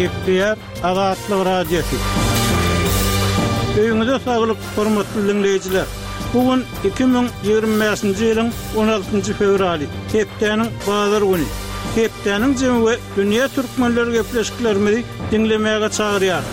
Gepler Azatlyk Radiosu. Öýüňizde saglyk, hormatly dinleýijiler. Bugün 2025-nji ýylyň 16-njy fevraly, hepdeniň bazar güni. Hepdeniň jemy dünýä türkmenleri gepleşiklerimizi dinlemäge çagyrýar.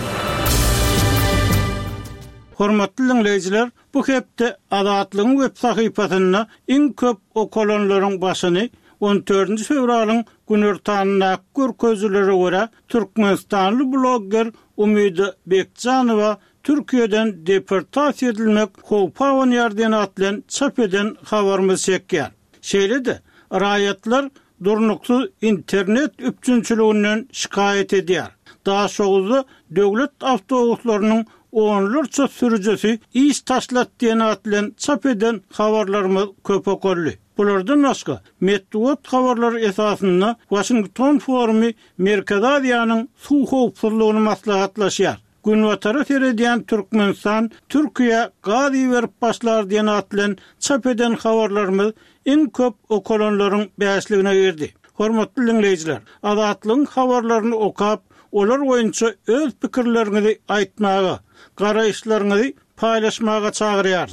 Hormatly dinleýijiler, bu hepde Azatlygyň web sahypasyna iň köp okulanlaryň başyny 14 fevralyň günörtanyna görkezlere görä Türkmenistanly blogger Umydy Bekjanowa Türkiýeden deportasiýa edilmek howpawan ýardan atlan çap eden habarymyz çekýär. Şeýlede raýatlar durnuksuz internet üpçünçiliginden şikayet edýär. Daha şoňda döwlet awtobuslarynyň onlarca sürücüsi iş taşlatdygan atlan çap eden habarlarymyz köp okurly. Bulardan başga Medwat habarlary esasynda Washington Forumy Merkez Aziýanyň suw howpsuzlygyny maslahatlaşýar. Günwatary serediýän Türkmenistan, Türkiýe gazy berip başlar diýen atlan çap eden habarlarymyz iň köp okulanlaryň bäşligine girdi. Hormatly dinleýijiler, Azatlygyň habarlaryny okap, olar boýunça öz pikirleriňizi aýtmaga, garaýşlaryňyzy paýlaşmaga çagyrýar.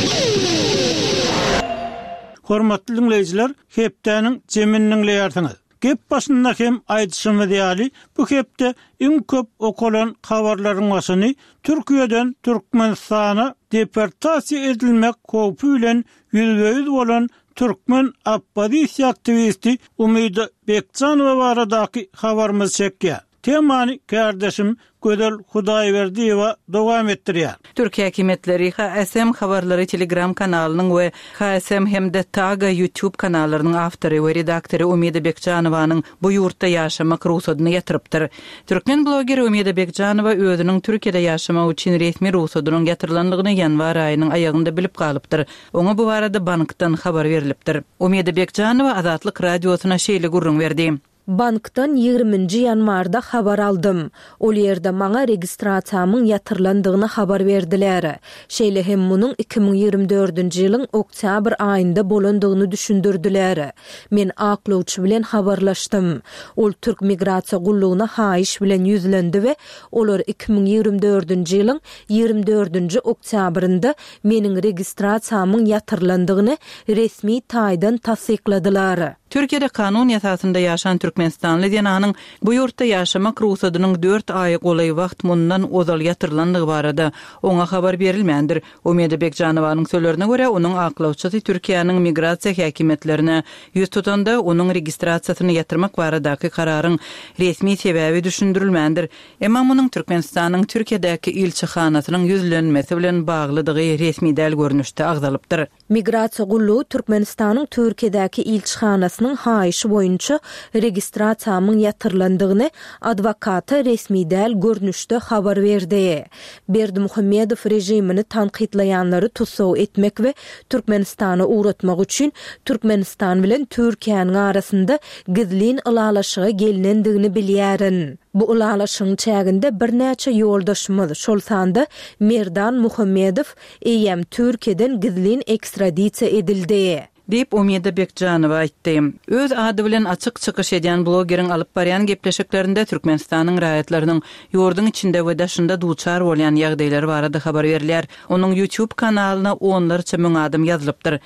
Hormatly dinleýijiler, hepdeniň jemini dinleýärsiňiz. Gep başynda hem aýdyşymyz ýaly, bu hepde iň köp okulan habarlaryň başyny Türkiýeden Türkmenistana deportasiýa edilmek howpy bilen ýüzbeýüz bolan türkmen oppozisiýa aktivisti Umydy Bekjanowa baradaky habarymyz çekýär. Temany kardeşim Gödel Hudaýberdiýewa dowam etdirýär. Türkiýe häkimetleri KSM habarlary Telegram kanalynyň we KSM hemde Taga YouTube kanallarynyň awtory we redaktory Umydy Bekjanowanyň bu ýurtda ýaşamak ruhsatyny ýatyrypdyr. Türkmen blogger Umydy Bekjanowa özüniň Türkiýede ýaşamak üçin resmi ruhsatynyň ýatyrlandygyny ýanwar aýynyň aýagynda bilip galypdyr. Oňa bu barada bankdan habar berilipdir. Umydy Bekjanowa Azatlyk radiosyna şeýle gurrun berdi. Bankdan 20-nji ýanwarda habar aldım. Ol ýerde maňa registrasiýamyň ýatyrlandygyny habar berdiler. Şeýle hem munyň 2024-nji ýylyň oktýabr aýynda bolandygyny düşündirdiler. Men aklawçy bilen habarlaşdym. Ol Türk migrasiýa gullugyna haýyş bilen ýüzlendi we olar 2024-nji ýylyň 24-nji oktýabrynda meniň registrasiýamyň ýatyrlandygyny resmi taýdan tasdikladylar. Türkiýede kanun ýasasynda ýaşan Türkmenistanly diýen bu ýurtda ýaşamak ruhsatynyň 4 aý golay wagt mundan ozal ýatyrlandygy barada oňa habar berilmändir. Umydy Bekjanowanyň sözlerine görä, onuň aklawçysy Türkiýanyň migrasiýa häkimetlerine ýüz tutanda onuň registrasiýasyny ýatyrmak baradaky kararyň resmi sebäbi düşündirilmändir. Emma munyň Türkmenistanyň Türkiýedäki ilçihanasynyň ýüzlenmesi bilen baglydygy resmi däl görnüşde agzalypdyr. Migrasiýa gullugy Türkmenistanyň Türkiýedäki ilçihanasynyň haýyşy boýunça registrasiýamyň ýatyrlandygyny adwokaty resmi däl görnüşde habar berdi. Berdimuhammedow rejimini tanqidlaýanlary tutsaw etmek we Türkmenistany uğratmak üçin Türkmenistan bilen Türkiýanyň arasynda gizlin ılalaşyga gelinendigini bilýärin. Bu ılalaşyň çäginde birnäçe ýoldaşymyz, şol sanda Merdan Muhammedow eýem Türkiýeden gizlin ekstradisiýa edildi. Deyip Umydy Bekjanowa aýtdy. Öz ady bilen açyk çykyş edýän blogeriň alyp barýan gepleşiklerinde Türkmenistanyň raýatlarynyň ýurdun içinde we daşynda duçar bolýan ýagdaýlary barada habar berilýär. Onuň YouTube kanalyna onlarça müň adam ýazylypdyr.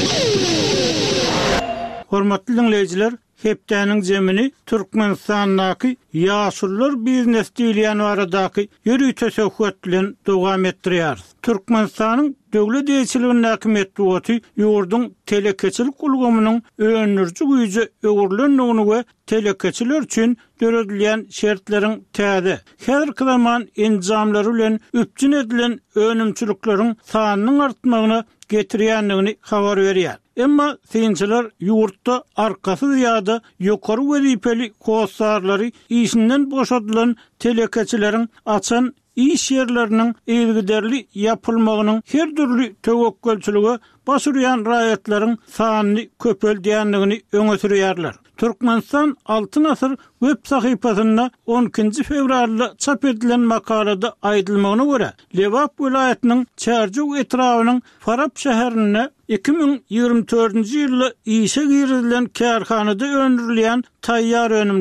Hormatly dinleýijiler, hepdeniň jemini Türkmenistanyň ýaşullar biznes diýilýän baradaky ýürüýt teşebbüsat bilen dowam etdirýär. Türkmenistanyň döwlet ýetirligini Medwat ýurdun telekeçilik ulgamynyň öňürçi güýje öwürlendigini we telekeçiler üçin döredilýän şertleriň täze häzirki zaman enjamlary bilen üpçün edilen önümçilikleriň sanynyň artmagyna getirýändigini habar berýär. Emma synçylar ýurtda arkasy ýa-da ýokary wezipeli kossarlary işinden boşadylan telekeçileriň açan iş yerlerinin eýgiderli yapılmagynyň her türlü töwekkülçiligi başuryan raýatlaryň sanyny köpeldiýändigini öňe sürýärler. Türkmenistan altın asır web sahypasynda 12 fevralda çap edilen makalada aýdylmagyna görä, Lewap vilayatynyň Çärjuk etrawynyň Farab şäherine 2024-nji ýylda işe girilen kärhanada öndürilýän taýýar önümler,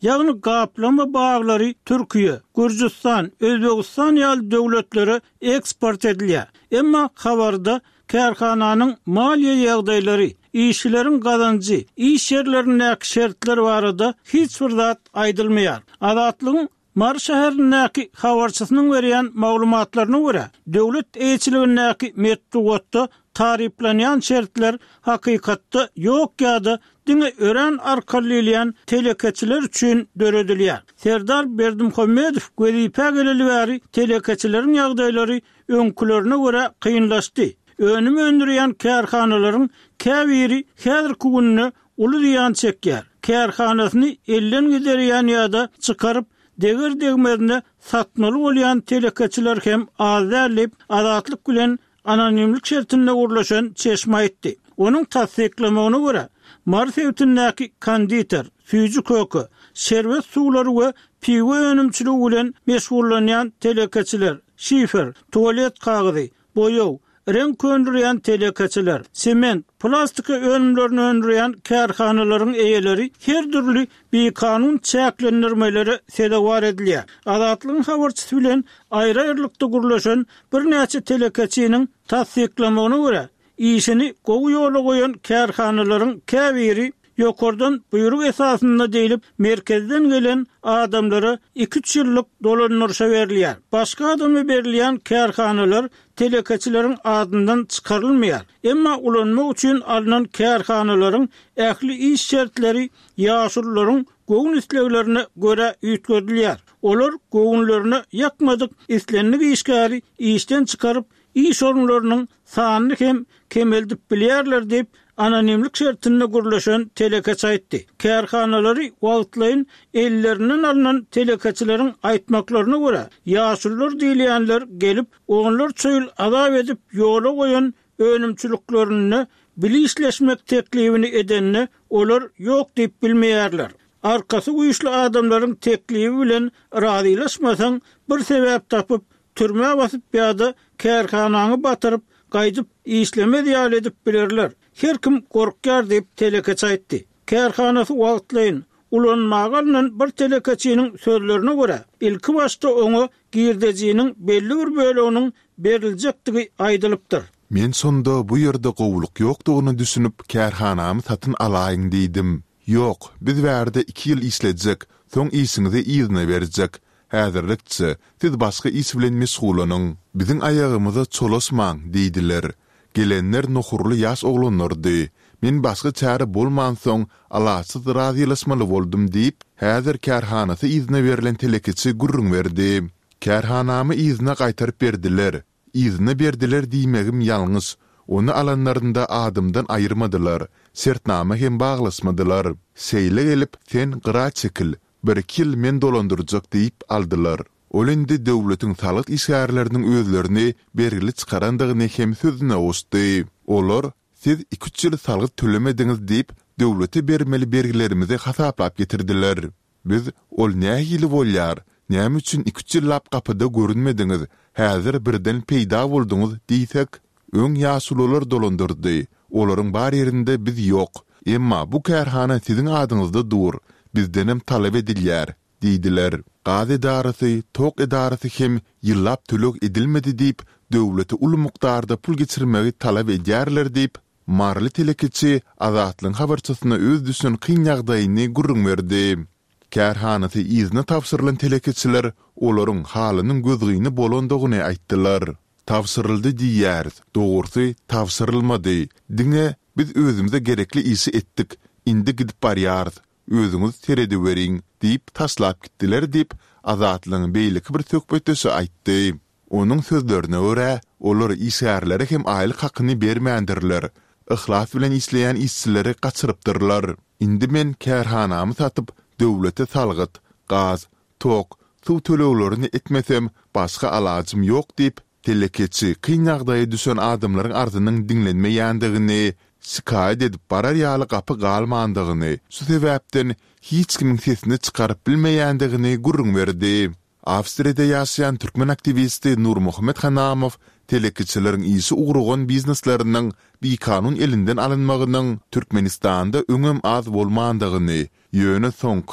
Ýagny gaplama baglary Türkiýe, Gürjistan, Özbegistan ýaly döwletlere eksport edilýär. Emma habarda kärhananyň maliýe ýagdaýlary, işçilerin kazancı, iş yerlerindeki şertler barada hiç bir zat aýdylmaýar. Azatlygyň Mar şäherindäki habarçysynyň berýän maglumatlaryna görä, döwlet eýçiligindäki metdugatda tariflenýän şertler hakykatda ýok ýa-da diňe ören arkalylan telekeçiler üçin döredilýär. Serdar Berdimhomedow gözüpe geleli bäri telekeçilerin ýagdaýlary öňkülerine görä kynlaşdy. Önüm öndürýän kärhanalaryň käbiri häzirki günne uly ziýan çekýär. Kärhanasyny elden giderýän ýa-da çykaryp degir degmezine satmaly bolýan telekeçiler hem azerlip azatlyk bilen anonimlik şertinde urlaşan çeşme etdi. Onun tasdiklamagyna görä Mars ýetindäki konditer, süýji kökü, şerbet suwlary we piwe önümçiligi bilen meşgullanýan telekeçiler, şifer, tualet kagyzy, boýaw, renk köndürýän telekeçiler, sement, plastika önümlerini öndürýän kärhanalaryň eýeleri her türlü bekanun çäklendirmeleri sedewar edilýär. Azatlygyň habarçysy bilen aýry-aýrylykda gurlaşan bir näçe telekeçiniň tasdiklamagyna görä işini gowy ýola goýan kärhanalaryň käbiri ýokardan buyruk esasynda diýilip merkezden gelen adamlara 2-3 ýyllyk dolanyrşa berilýär. Başga adamy berilýän kärhanalar telekeçileriň adyndan çykarylmaýar. Emma ulanma üçin alynan kärhanalaryň ähli iş şertleri ýaşurlaryň goýun isleglerine görä ýetgirilýär. Olar goýunlaryny ýakmadyk islenlik işgäri işden çykaryp iş orunlarynyň sanyny hem kemeldip bilýärler diýip anonimlik şertinde gurlaşan telekeçi aýtdy. Kärhanalary wagtlaýyn ellerinden alynan telekeçilerin aýtmaklaryna görä ýaşurlar diýilýänler gelip oňlar çöýül azap edip ýola goýan önümçiliklerini bilişleşmek teklifini edenine olar ýok diýip bilmeýärler. Arkasy güýçli adamlaryň teklifi bilen razylaşmasaň bir sebäp tapyp türme basyp ýa-da kärhanany batyryp gaýdyp işleme diýal edip bilerler. Her kim korkýar diýip telekeçi aýtdy. Kärhanasy wagtlaýyn ulanmagynyň bir telekeçiniň sözlerine görä ilki başda oňa girdejiniň belli bir bölüginiň beriljekdigi aýdylypdyr. Men sonda bu ýerde gowluk ýokdugyny düşünüp kärhanamy satyn alaýyn diýdim. Ýok, biz bärde 2 ýyl işlejek, soň işiňizi ýyzyna berjek. Häzirlikçe, siz başga iş bilen meşgulanyň. Biziň aýagymyza çolasmaň diýdiler. Gelenler nohurly ýaş oglanlardy. Men başga çäre bolman soň alaçsyz razylaşmaly boldum diýip, häzir kärhanasy ýyzyna berilen telekeçi gurrun berdi. Kärhanamy ýyzyna gaýtaryp berdiler. Ýyzyna berdiler diýmegim ýalňyz. Onu alanlarında adımdan ayırmadılar. Sertname hem bağlasmadılar. Seyle gelip sen gıra çekil. 1-2 ýyl men dolandyrjak diýip aldylar. Olende döwletiň salyk işgärleriniň özlerini bergili çykarandygyny hem sözüne osdy. Olar, siz 2-3 ýyl salyk tölemediňiz diýip döwlete bermeli bergilerimizi hasaplap getirdiler. Biz ol nähili bolýar, näme üçin 2-3 ýyl lap kapyda görünmediňiz, häzir birden peýda bolduňyz diýsek, öň ýaşulylar dolandyrdy. Olaryň bar ýerinde biz ýok. Emma bu kärhana siziň adyňyzda dur. Bizdenem talep edilýär, diýdiler. Gaz edarasy, tok edarasy hem ýyllap tölek edilmedi diýip, döwleti uly mukdarda pul geçirmegi talep edýärler diýip, marly telekeçi Azatlyň habarçysyna öz düşün kyn ýagdaýyny gurrun berdi. Kärhanasy ýyzyna tapsyrylan telekeçiler olaryň halynyň gözgyny bolandygyny aýtdylar. Tapsyryldy diýär, dogurdy tapsyrylmady. Diňe biz özümize gerekli işi etdik, indi gidip barýarys. Özüňiz teredi beriň diýip taslap gitdiler diýip Azatlyň beýleki bir söhbetçisi aýtdy. Onuň sözlerine görä, olar işgärlere hem aýlyk hakyny bermändirler. Ihlas bilen işleýän işçileri gaçyrypdyrlar. Indi men kärhanamy satyp döwlete salgyt, gaz, tok, suw töleglerini etmesem başga alajym ýok diýip telekeçi kyn ýagdaýa düşen adamlaryň arzynyň dinlenmeýändigini, şikayet edip barar ýaly gapy galmandygyny, şu sebäpden hiç kimiň sesini çykaryp bilmeýändigini gurrun berdi. Awstriýada ýaşaýan türkmen aktivisti Nurmuhammed Hanamow telekeçileriň ýyşy uğragan biznesleriniň beýkanun elinden alynmagynyň Türkmenistanda öňem az bolmandygyny, ýöne soňky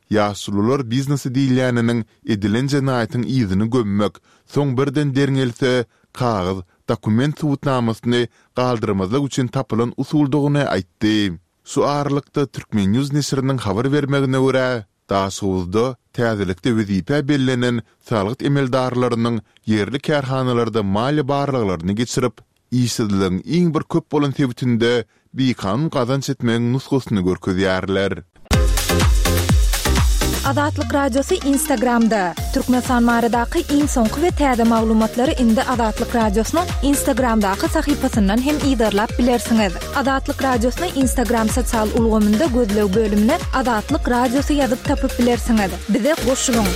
Ýaşulular biznesi diýilýäniniň edilen jenaýatyň ýyzyny gömmek, soň birden derňelse kağız, dokument subutnamasyny galdyrmazlyk üçin tapylan usuldugyny aýtdy. Şu aralykda Türkmen News nesriniň habar bermegine görä, daşygyzda täzelikde wezipe bellenen salyk emeldarlarynyň yerli kärhanalarda mali barlyklaryny geçirip, işsizligiň iň bir köp bolan sebäbinde bikan kazanç etmegiň nusgasyny görkezýärler. Adatlyk radiosu Instagramda. Türkmenistan maradaky iň soňky we täze maglumatlary indi Adatlyk radiosynyň Instagramdaky sahypasyndan hem ýydarlap bilersiňiz. Adatlyk radiosyny Instagram sosial ulgamynda gözlew bölümine Adatlyk radiosu ýazyp tapyp bilersiňiz. Bize goşulyň.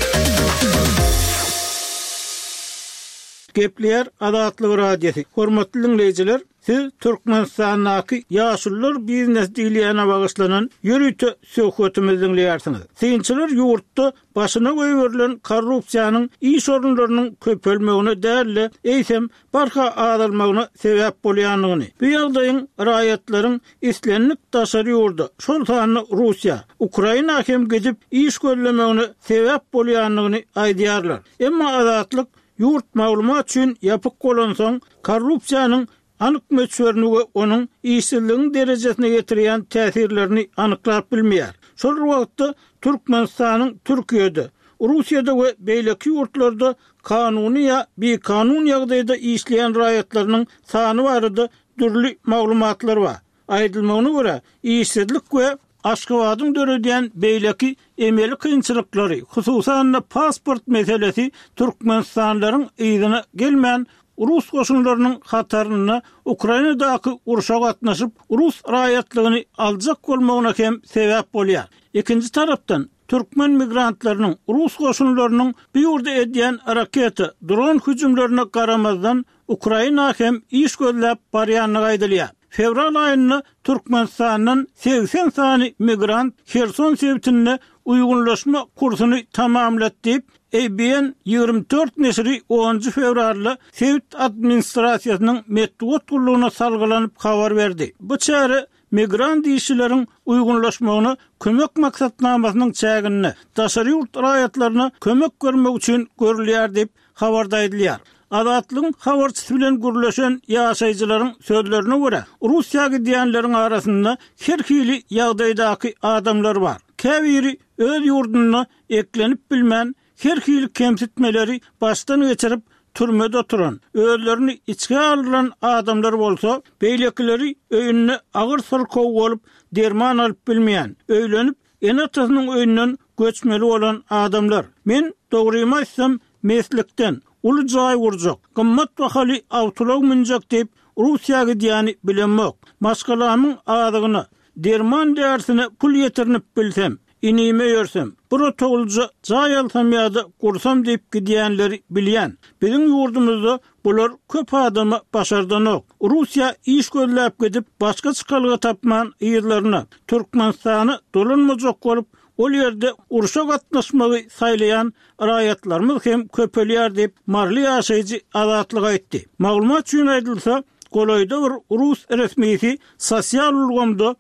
Gepler Adatlyk radiosu. Hormatly dinleyijiler, siz Türkmenistandaky ýaşullar biznes diýilýäne bagyşlanan ýürüte söhbetimizi dinleýärsiňiz. Synçylar ýurtda başyna goýulan korrupsiýanyň iş orunlarynyň köpelmegine däli eýsem barha adalmagyna sebäp bolýanlygyny, bu ýagdaýyň raýatlaryň islenlik daşary ýurda, şol sany Russiýa, Ukraina hem gezip iş görlemegine sebäp bolýanlygyny aýdýarlar. Emma adatlyk ýurt maglumat üçin ýapyk bolansoň korrupsiýanyň anyk möçberini we onuň işsizligiň derejesine getirýän täsirlerini anyklap bilmeýär. Şol wagtda Türkmenistanyň Türkiýede, Russiýada we beýleki ýurtlarda kanuny ýa bekanun ýagdaýda işleýän raýatlarynyň sany barada türli maglumatlar bar. Aýdylmagyna görä, işsizlik we Aşgabatyň döredýän beýleki emeli kynçylyklary, hususan pasport meselesi Türkmenistanlaryň ýygyna gelmän Rus goşunlarynyň hataryny Ukrainadaky uruşa gatnaşyp Rus raýatlygyny aljak bolmagyna hem sebäp bolýar. Ikinji tarapdan Türkmen migrantlarynyň Rus goşunlarynyň bu ýurda edýän raketa, dron hüjümlerine garamazdan Ukraina hem iş gözläp barýanlygy aýdylýar. Fevral aýynda Türkmenistanyň 80 sany migrant Kherson sebätinde uýgunlaşma kursuny tamamlatdy. ABN 24 nesri 10 fevralda Sevit administrasiýasynyň metbuat gurulugyna salgylanyp habar berdi. Bu çare migrant işçileriň uýgunlaşmagyna kömek maksatnamasynyň çägini, daşary ýurt raýatlaryna kömek görmek üçin görülýär diýip habarda aýdylýar. Adatlyň habarçysy bilen gürleşen ýaşaýjylaryň sözlerine görä, Russiýa gidiýänleriň arasynda her hili ýagdaýdaky adamlar bar. Käbiri öz ýurduny eklenip bilmän, her hili kemsitmeleri baştan geçirip türmede oturan, özlerini içe alınan adamlar bolsa, beýlekileri öýünne agyr sırkow bolup derman alyp bilmeýän, öýlenip enatasının öýünden göçmeli olan adamlar. Men dogrymy aýtsam, meslekden ulu jaý urjak, gymmat bahaly awtolog minjak diýip Russiýa gidiýäni bilenmek. Maskalamyň adygyny, derman därsine pul ýetirinip bilsem, inime ýörsem, bura togulja jaý alsam ýa-da gursam diýip gidiýänleri bilýän. Bizim ýurdumyzda bular köp adamy başardanok. Russiýa iş gözläp gidip başga çykalga tapman ýerlerine Türkmenistany dolanmajak bolup ol ýerde uruşa gatnaşmagy saýlayan raýatlarymyz hem köpelýär diýip marly ýaşaýjy adatlyk aýtdy. Maglumat üçin aýdylsa, Goloyda bir Rus resmisi sosial ulgamda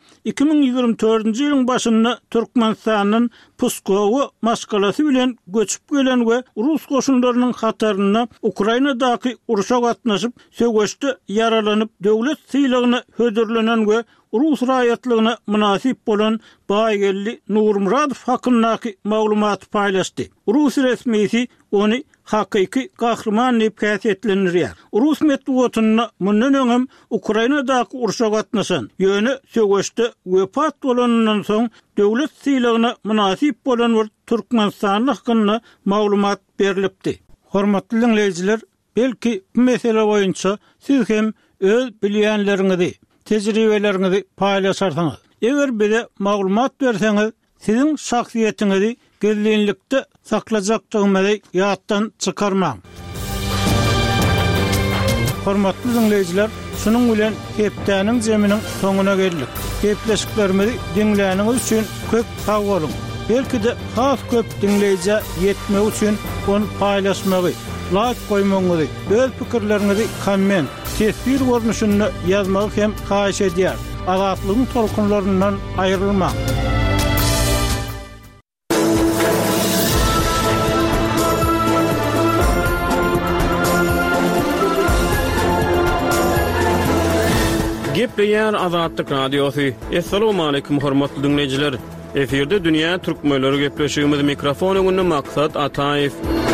2024-nji ýylyň başynda Türkmenistanyň Pskow maskalasy bilen göçüp gelen we Rus goşunlarynyň hataryna Ukrainadaky uruşa gatnaşyp söwgeçde yaralanyp döwlet syýlygyna hödürlenen we Rus raýatlygyna münasip bolan Baýgelli Nurmuradov hakyndaky maglumaty paýlaşdy. Rus resmisi ony hakyky gahrman diýip käsitlendirýär. Rus metbuatyna mundan öňem Ukrainadaky uruşa gatnaşan ýöne söwgeçde wepat bolanyndan soň döwlet syýlygyna münasip bolan bir Türkmenistanly hakynda maglumat berilipdi. Hormatly dinleýijiler, belki bu mesele boýunça siz hem öz bilýänleriňizi, tejribeleriňizi paýlaşarsyňyz. Eger bize maglumat berseňiz, sizin şahsiýetinizi gizlilikde saklajaktygymyzy ýatdan çykarmaň. Hormatly dinleýijiler, şunuň bilen hepdäniň jeminiň soňuna geldik. Gepleşiklerimizi dinläniňiz üçin köp sag bolun. Belki de has köp dinleýije ýetmek üçin onu paýlaşmagy, like goýmaňyzy, öz pikirlerinizi komment, tesbir görnüşinde ýazmagy hem haýyş edýär. Adatlygyň tolkunlaryndan aýrylmaň. gepleýär Azatlyk Radiosu. Assalamu alaykum hormatly dinleyijiler. Eferde dünýä türkmenleri gepleşigimiz mikrofon öňünde maksat Ataýew.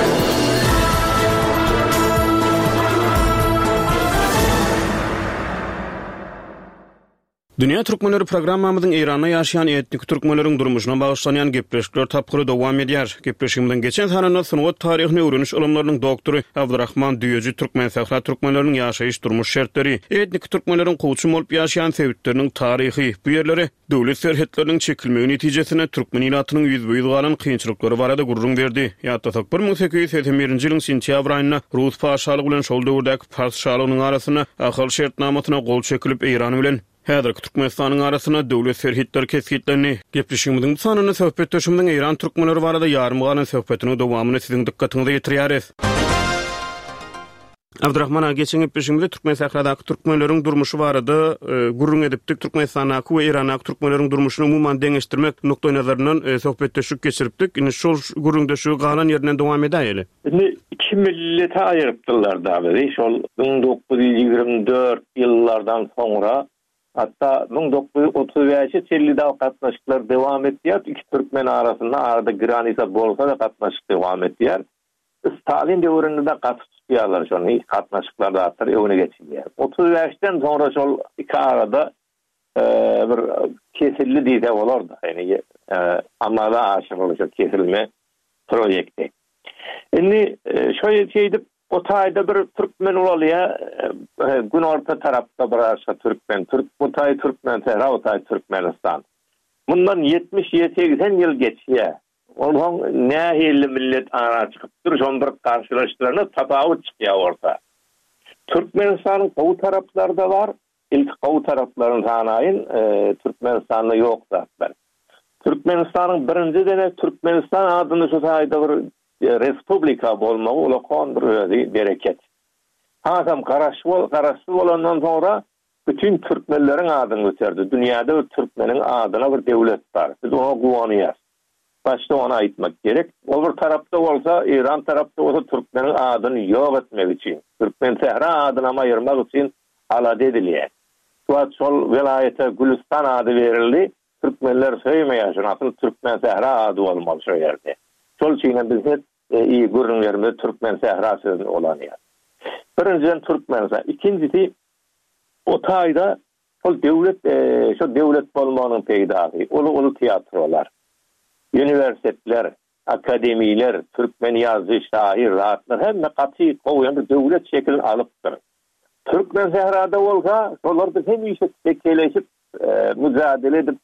Dünya Türkmenleri programmamyzyň Iranda ýaşaýan etnik türkmenleriň durmuşyna baglanýan gepleşikler tapgyry dowam edýär. Gepleşigimizden geçen sanany sunwat taryhyny öwreniş ulamarynyň doktory Abdurrahman Düýeji Türkmen Sahra türkmenleriň ýaşaýyş durmuş şertleri, etnik türkmenleriň gowy bolup ýaşaýan sebäpleriniň taryhy, bu ýerlere döwlet serhetleriniň çekilmegi netijesinde türkmen ýylatynyň ýüzbeýiz galan kynçylyklary barada gurrun berdi. Ýa-da 1881-nji ýylyň sentýabr aýynda Rus paşalygy bilen şol döwürdäki paşalygynyň arasyna ahal şertnamasyna gol çekilip Iran bilen Häzirki Türkmenistanyň arasyna döwlet serhetleri kesgitlerini gepleşigimiziň sanyny söhbetdeşimiň Iran türkmenleri barada ýarym galan söhbetini dowamyny siziň dikkatiňize ýetirýäris. Abdurrahman geçen gepleşigimizde Türkmen Sahradaky türkmenleriň durmuşy barada gurrun edipdik. Türkmenistanaky we Iranaky türkmenleriň durmuşyny umumyň deňeşdirmek nokta nazaryndan söhbetdeşik geçiripdik. Indi şol gurrunda şu galan ýerinden dowam edäýeli. Indi iki millete aýrypdylar da. Şol 1924 ýyllardan soňra hatta 1935-nji ýylda gatnaşyklar dowam etýär. İki türkmen arasynda arada granisa bolsa da gatnaşyk dowam etýär. Stalin döwründe gatnaşýarlar şonu gatnaşyklarda atır öňüne geçýär. 35-den soňra şol iki arada bir kesilli diýse bolardy. Ýani amala aşyrylyşy kesilme projekti. Indi şo ýetdi o taýda bir türkmen ulalaýa gün orta tarapda bir aşa türkmen, bu taý türkmen, o taý Türkmenistan. Bundan 70-80 ýyl geçýär. Onuň nähili millet ara çykypdyr, şol bir garşylaşdyryny tapawut çykýar orta. Türkmenistanyň gowy taraplarında var, ilk gowy taraplaryny sanaýyn, Türkmenistanda ýok zatlar. Türkmenistanyň birinji dene Türkmenistan adyny şu taýda bir respublika bolmagy ulaqan bir bereket. Hasam garaşy bolandan sonra bütün türkmenleriň adyny göterdi. Dünýäde bir türkmeniň adyna bir döwlet bar. Biz ona guwanýar. Başta ona aýtmak gerek. O bir tarapda bolsa, İran tarapda bolsa türkmeniň adyny ýok etmek üçin, Türkmen Sahra adyny aýyrmak üçin alada edilýär. Şol welaýete Gülistan ady berildi. Türkmenler söýmeýär, şonu Türkmen Sahra ady bolmaly şo ýerde. Şol üçin biz iyi gurrun ýerinde Türkmen Sahra sözüni olanýar. Birinjiden Türkmenistan, ikincisi o taýda şol döwlet bolmanyň peýdasy, ulu teatrolar, üniversiteler, akademiler, türkmen ýazgy, şair, rahatlar hemme gaty goýan bir döwlet şeklini alypdyr. Türkmen Sahrada bolsa, şolar da hem işe tekeleşip mücadele edip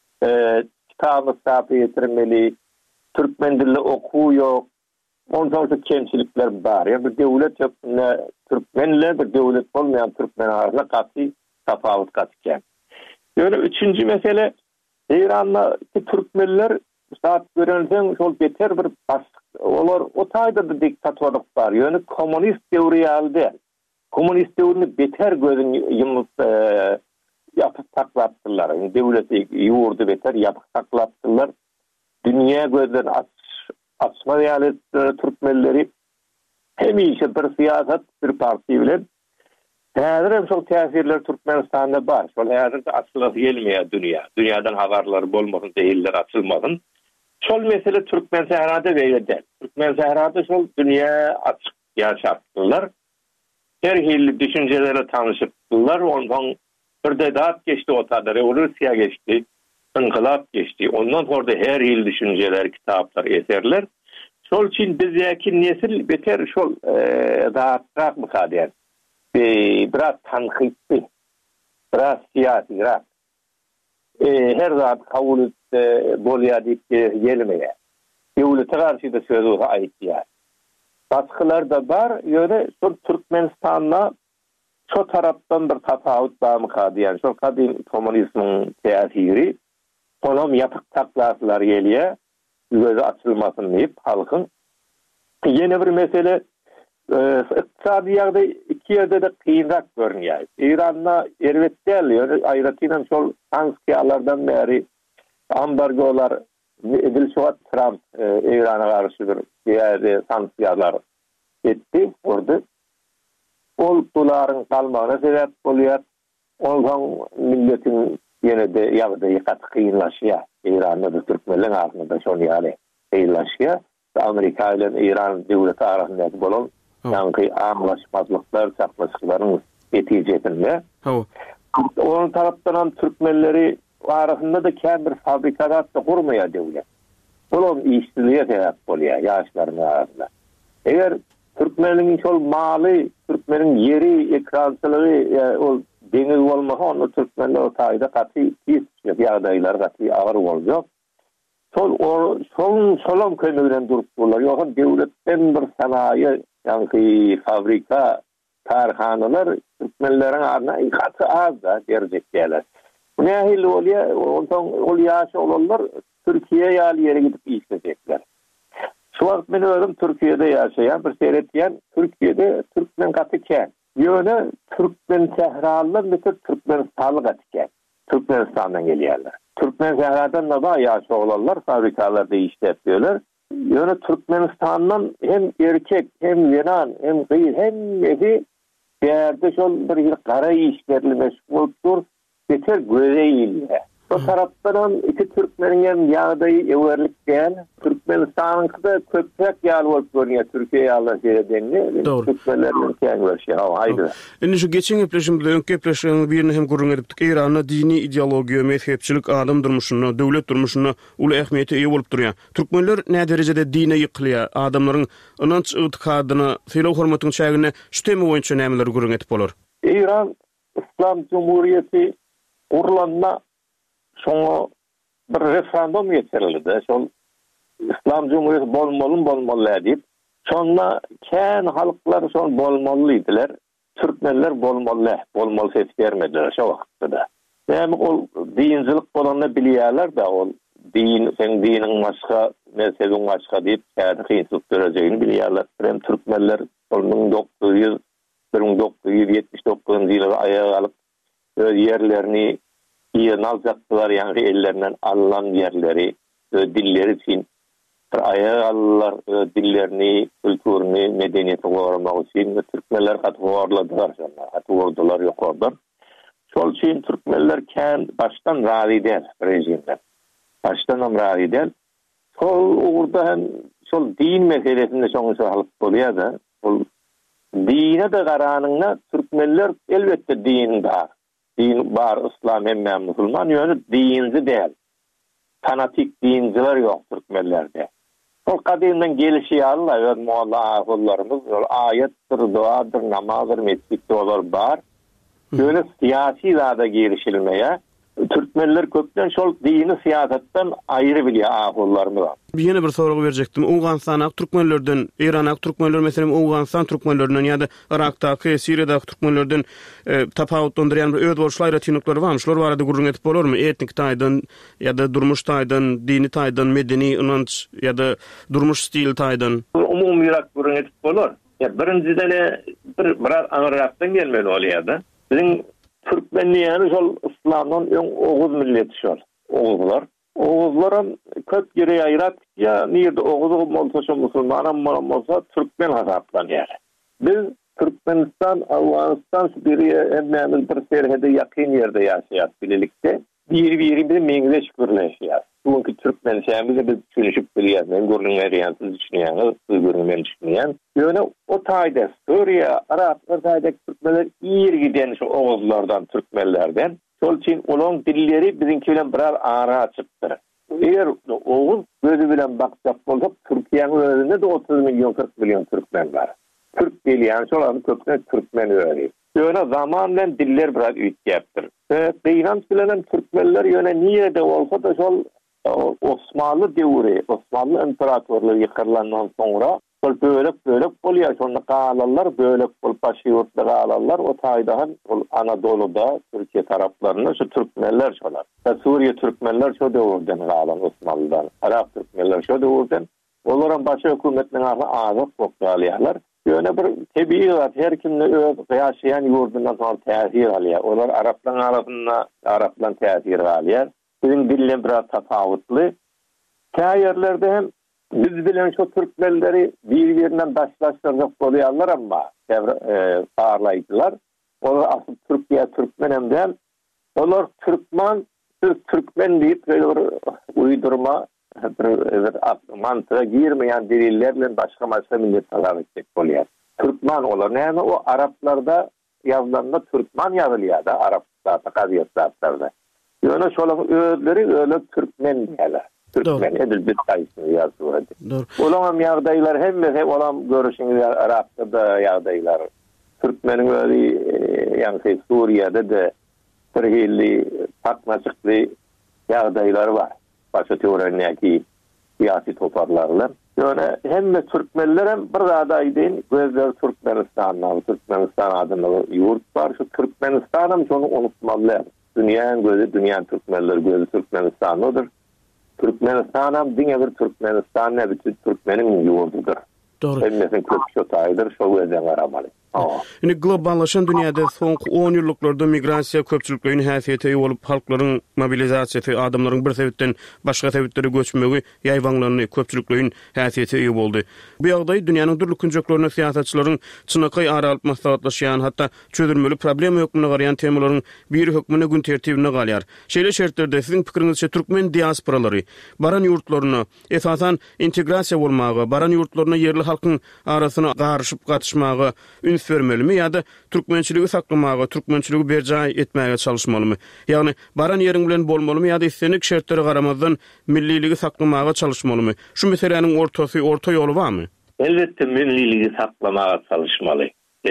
kitap sapi ýetirmeli, türkmen dilli okuw ýok, ondan kemçilikler bar. Yani bir döwlet ýok, türkmenler bir döwlet bolmaýan türkmen arasynda gaty tapawut gatýar. Ýöne üçinji mesele, Iranda türkmenler saat görensen şol beter bir olar o taýda da diktatorluk bar. Ýöne kommunist döwri aldy. Kommunist döwrüni beter gözün ýumyp ýapyp taklapdylar. Döwleti ýurdu beter ýapyp taklapdylar. Dünýä gözden açma ýaly türkmenleri hemişe bir siýasat, bir parti bilen häzir şol täsirler Türkmenistanda bar. Şol häzir açylyp gelmeýär dünýä. Dünýäden habarlar bolmasyn, dehiller açylmasyn. Şol mesele Türkmen Sahrada beýledi. Türkmen Sahrada şol dünýä açyk ýaşapdylar. Her hili düşüncelere tanışıpdylar. Ondan bir de dat geçti otada, revolüsiya geçti, inkılap geçti. Ondan sonra her hili düşünceler, kitaplar, eserler. Şol için bizdeki nesil beter şol dağıtrak mı kadar? Biraz tanıklı, biraz siyasi, biraz. Her zat kabul bolya deyip gelmeye. Devlete karşı da sözü ait yani. Baskılar da var. Yöne şu Türkmenistan'la şu taraftan bir tapawut bağımı kadı. Yani şu kadim komünizmin tesiri. Onam yapık taklasılar geliyor. Gözü açılmasın deyip halkın. Yeni bir mesele iktisadi ýagda iki ýerde de kıyınrak görünýär. İran'la erwet däl, aýratynam şol sanksiýalardan beri ambargolar edilşiwat Trump İran'a garşy bir sanksiýalar etdi, orada. Ol dolaryň salmagyna sebäp bolýar. Ondan milletin yine de ýagdaýy gaty kynlaşýar. İran'da da Türkmenler arasında şonu ýaly kynlaşýar. Amerika ile İran döwleti arasynda bolan ýa-ni anlaşmazlyklar, çatışmaların netijesinde. Onun tarapdan Türkmenleri arasında da kän bir fabrikadat da gurmaýar döwlet. Bolon işçiliğe sebep bolýar ýaşlaryň arasynda. Eger Türkmenliň şol maly, Türkmeniň yeri, ekrançylygy ol deňiz bolmasa, onu Türkmenler o taýda gaty ýagdaýlar gaty agyr boljak. Solam kömegden durup bolar. Ýa-da döwletden bir sanaýy, ýa-ni fabrika, karhanalar Türkmenleriň arna gaty az da derjekler. Bu nähili bolýar? Ondan ol ýaşy olanlar Türkiýe ýaly ýere gidip işlejekler. Şu wagt men özüm Türkiýede ýaşaýan, bir seretýän, Türkiýede Türkmen gaty kän. Ýöne Türkmen sähralar mesela Türkmenistanly gaty kän. Türkmenistandan gelýärler. Türkmen sähradan da ýaşy olanlar fabrikalarda işlepdiler. Ýöne Türkmenistandan hem erkek, hem ýeran, hem gyýy, hem evi berde şol bir gara işlerle meşgul dur, beter göreýilýär. O tarapdan iki Türkmeniň ýagdaýy ewerlikden Türkmenistanyňda köpräk ýaly bolup görünýär. Türkiýe ýaly Türkmenlerden kän görüşýär. Haýdy. Indi şu geçen gepleşiň birini hem gurrun edipdik. İran'da dini ideologiýa, mezhepçilik adam durmuşyna, döwlet durmuşyna uly ähmiýeti ýa bolup durýar. Türkmenler näme derejede dine ýykylýar? Adamlaryň inanç ýytykadyna, feýle hormatyň çägine şu tema boýunça nämeler gurrun edip bolar? İran İslam Cumhuriyeti urlanma şoňa bir referendum geçirildi. Şol İslam Cumhuriyeti bolmaly diýip, şonda kän halklar şol bolmaly diýdiler. Türkmenler bolmaly ses bermediler şo wagtda. Hem ol dinçilik bolanyny bilýärler da ol sen diniň başga, mezhebiň başga diýip käde kynçylyk görejegini bilýärler. Hem Türkmenler 1979-njy ýylda aýaga alyp öz ýerlerini ýerine aljakdylar, ýa-ni ellerinden alynan ýerleri, dilleri için aýaga aldylar, dillerini, kültürini, medeniýetini goramak üçin Türkmenler gatwarladylar, gatwardylar, ýokardylar. Şol üçin Türkmenler kän başdan razy däl rejimden. Başdan razy däl. Şol urda hem şol din meselesinde şoňa halyp bolýar da, ol dine de garanyňda Türkmenler elbetde din bar. Din bar, İslam hem Müslüman, ýöne dinci däl. Fanatik dinciler ýok Türkmenlerde. O kadymdan gelişýärler, öz mualla agullarymız, ayetdir, duadyr, namazdyr, mescitde olar bar. Ýöne siyasi zada gelişilmeýär. Türkmenler köpden şol dini siýasatdan aýry bilýär agullarymyz. Ýene bir soragy berjekdim. Awganistan Türkmenlerden, Iran Türkmenler meselem Awganistan Türkmenlerinden ýa-da Irakdaky, Siriýadaky Türkmenlerden tapawutlandyrýan bir öz bolşlar ýetinikleri barmy? Şolar barada gurrun edip bolarmy? Etnik taýdan ýa-da durmuş taýdan, dini taýdan, medeni inanç ýa-da durmuş stil taýdan. Umumyrak gurrun edip bolar. Birinciden biraz aňyrakdan gelmeli bolýar-da. Biziň Türkmenliýany şol İslamdan öň oguz milleti şol. Oğuzlar köp ýere aýrat, ýa nirde oguz bolsa şo musulman bolsa Türkmen hasaplanýar. Biz Türkmenistan, Awganistan biri hemmemiz bir serhede ýakyn ýerde ýaşaýar bilelikde. Bir-biri bilen meňze şükürleşýär. Çünki Türkmen şäherinde biz düşünüp bilýär. Men görnüň ýerýänsiz düşünýän, siz görnüň düşünýän. Ýöne o taýda Suriýa, Araplar taýda Türkmenler ýer giden şu Oğuzlardan, Türkmenlerden. Şol üçin olaň dilleri biziňki bilen birer ara çypdyr. Eger Oğuz gözü bilen baksak bolsa Türkiýanyň özünde de 30 milyon 40 milyon Türkmen bar. Türk dilýän şolary köpüne Türkmen öýri. Ýöne zaman bilen diller biraz üýtýärdir. Beýran bilen Türkmenler ýöne niýede bolsa da şol Osmanlı devri, Osmanlı imparatorluğu ýykyrlandan soňra şol bölek bolýar, şonu galallar bölek bolup başyurtda galallar o taýdan Anadolu'da Türkiye taraplarına şu Türkmenler şolar. Suriye Türkmenler şo döwürden galan Osmanlıdan, Arap Türkmenler şo döwürden. Olaryň başy hökümetiniň azat bokdalýarlar. Ýöne bir tebii zat her kimde öz ýaşaýan ýurdundan sonra täsir alýar. Olar Araplar arasynda Araplan täsir alýar. Bizim dillen biraz tapawutly. Käýerlerde hem biz bilen şu Türkmenleri bir-birinden daşlaşdyrjak bolýarlar amma bağırlaydılar. Olar asıl Türkiye Türkmen hem değil. Olar Türkmen, Türkmen deyip bir uydurma, bir mantığa girmeyen delillerle başka milletler edecek oluyor. Türkmen olur. Yani o Araplarda yazılanında Türkmen yazılıyor da Araplarda, Kaziyatlarda. Yani şolan özleri öyle Türkmen diyorlar. Türkmen edil bir sayısını yazıyor. Olamam yağdaylar hem olam görüşünüz Arap'ta yağdaylar. Türkmenin öyle yani Suriye'de de Türkiye'li takmaçıklı yağdaylar var. Başka teoreniyaki siyasi toparlarla. Yani hem Türkmenler hem bir adaydı gözler Türkmenistan'dan, Türkmenistan adını yurt var. Şu Türkmenistan'ım şunu unutmalılar. Dünyanın gözü, dünyanın Türkmenler gözü Türkmenistan'ıdır. Türkmenistan'ım dine bir Türkmenistan'la bütün Türkmenin yurdudur. Doğru. Hemmesin köpüşotaydır, şu gözden aramalı. Indi globallaşan dünyada son 10 ýyllarda migrasiýa köpçülikliğin häsiýeti bolup halklaryň mobilizasiýasy, adamlaryň bir sebepden başga sebeplere göçmegi ýaýwanlaryny köpçülikliğin häsiýeti ýa boldy. Bu ýagdaý dünýäniň durly künjeklerine siýasatçylaryň çynakay aralyp maslahatlaşýan, hatda çözülmeli problem hökmüne garayan temalaryň bir hökmüne gün tertibine galýar. Şeýle şertlerde siziň pikiриňizçe türkmen diasporalary baran ýurtlaryna esasan integrasiýa bolmagy, baran ýurtlaryna yerli halkyň arasyna garşyp gatışmagy vermelimi ya da Türkmençiligi saklamaga, Türkmençiligi berjay etmäge çalışmalymy? Ýagny baran ýeriň bilen bolmalymy ya da istenik şertlere garamazdan milliligi saklamaga çalışmalymy? Şu meseleniň orta ýolu barmy? Elbetde milliligi saklamaga çalışmaly.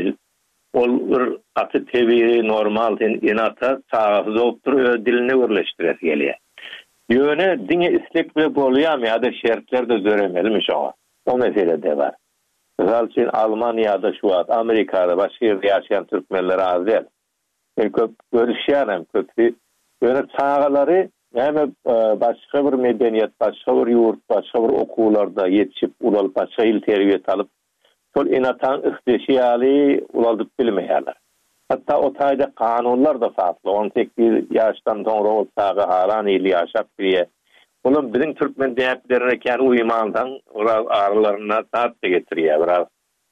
Ol bir aty tebi normal inata çağız bolupdyr, dilini birleşdirýär gelýär. Ýöne dine istek bilen bolýarmy ya da şertler de göremelimi şoňa? O mesele de var. Misal için Almanya'da şu an, Amerika'da başka yerde yaşayan Türkmenler az değil. Köp görüşýärem, köpü böyle çağaları hem başka bir medeniyet, başka bir yurt, başka bir okullarda yetişip ulalıp başka il terbiyet alıp sol inatan ihtiyaçlı ulalıp bilmeýärler. Hatta o tayda kanunlar da farklı. 18 yaştan sonra o çağı halan ili yaşap diye. Onun bizim Türkmen deyaplerine kendi uyumandan aralarına taat da getiriyor. Biraz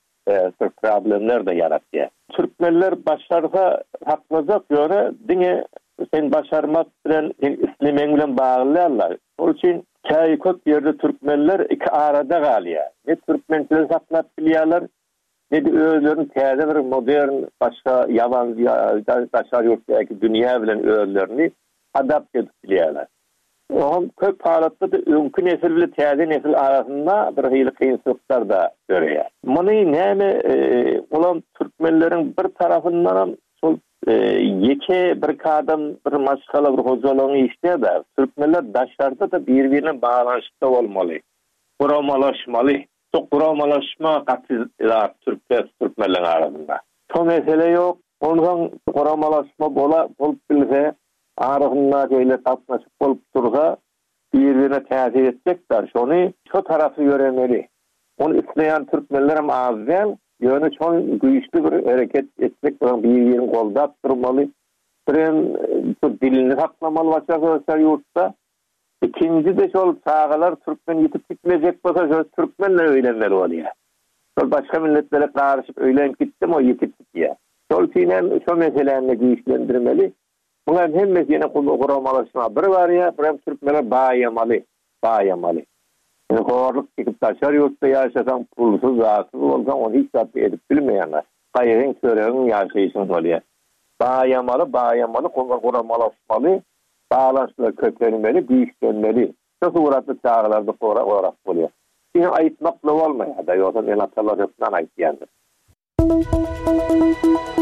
problemler de yaratıyor. Türkmenler başarıda haklacak yöne dine sen başarmak bilen İslam'ın bilen bağlılarlar. Onun için köp yerde Türkmenler iki arada kalıyor. Ne Türkmenleri saklap biliyorlar ne de özlerin teyze bir modern başka yabancı başka yurttaki dünya bilen özlerini adapte edip biliyorlar. O köp halatda da öňkü nesil bilen täze nesil arasynda bir hyly kynçylyklar da görýär. Muny näme olam türkmenleriň bir tarapyndan şol ýeke bir kadam bir maşgala bir hojalygyny işleýär. Türkmenler daşlarda da bir-birine bağlanşykda bolmaly. Guramalaşmaly. Çok guramalaşma gatylar türkmenler arasynda. O mesele ýok. Ondan guramalaşma bolup bilse arasında böyle tatlaşıp olup dursa birbirine täsir etjekler. Şonu şu tarafı göremeli. Onu isteyen Türkmenler hem az değil. Yani çok güçlü bir hareket etmek bilen birbirini goldap durmalı. Bu dilini saklamalı başka yurtta. İkinci de şol çağalar Türkmen yetip gitmeyecek bolsa şol Türkmenle öýlenmeli bolýar. Şol başka milletlere karşıp öýlenip gitdim o yetip gitýär. Şol üçin şu meselelerini güýçlendirmeli. Bunların hemmesi yine guramalaşma bir var ya, bir Türkmenler bağıyamalı. Yani horluk çıkıp taşar yurtta yaşasan, pulsuz, rahatsız olsan, onu hiç tatlı edip bilmeyenler. Kayırın, söreğin yaşayışın oluyor. Bağıyamalı, guramalaşmalı, bağlantılar köklenmeli, güçlenmeli. Çok uğratlı çağrılarda olarak oluyor. Yine ayıtmakla olmuyor da, yoksa en atalar hepsinden ayıt yandır.